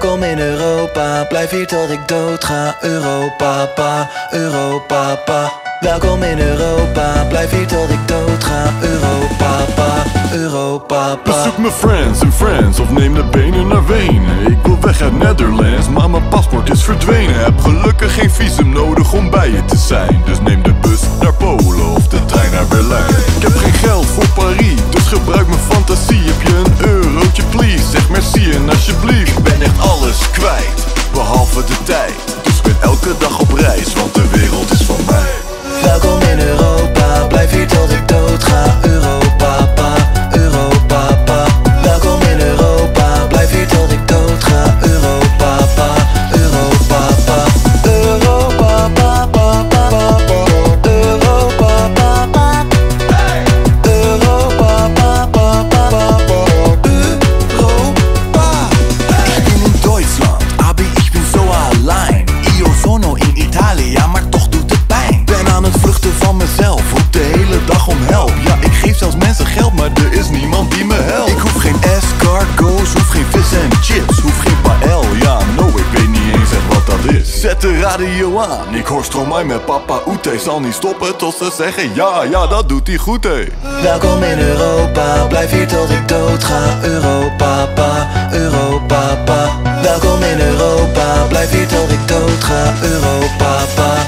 Welkom in Europa, blijf hier tot ik dood ga. Europa, pa, Europa, pa. Welkom in Europa, blijf hier tot ik dood ga. Europa, pa, Europa, pa. Bezoek mijn friends en friends of neem de benen naar Wenen. Ik wil weg uit Netherlands, maar mijn paspoort is verdwenen. Heb gelukkig geen visum nodig om bij je te zijn. Dus neem de bus naar Polen of de trein naar Berlijn. Ik heb geen geld voor Paris, dus gebruik mijn fantasie. Heb je een eurotje please, zeg merci en alsjeblieft. Ik ben echt alles kwijt, behalve de tijd. Dus ik ben elke dag op reis, want de wereld is van mij. Welkom in Europa, blijf hier tot ik dood ga. Europa, pa, Europa, pa. Welkom in Europa, blijf hier tot ik dood ga. Europa, pa, Europa, pa. Europa, pa, pa, pa, pa. Europa, pa, pa. Europa, pa, pa, pa, pa. Europa. Ich bin in Deutschland, aber ich bin so allein. Io sono in Italia, maar toch doet het pijn. Ben aan het vluchten van mezelf, roep de hele dag om help. Ja, ik geef zelfs mensen geld, maar er is niemand die me helpt. Ik hoef geen escargots, hoef geen vis en chips, hoef geen paël, ja, no, ik weet niet eens echt wat dat is. Zet de radio aan, ik hoor Stromae met Papa Oete. Zal niet stoppen tot ze zeggen ja, dat doet hij goed, hé. Welkom in Europa, blijf hier tot ik dood ga. Europa, pa, Europa, pa. Welkom in Europa, blijf hier tot ik dood ga. Europa, pa.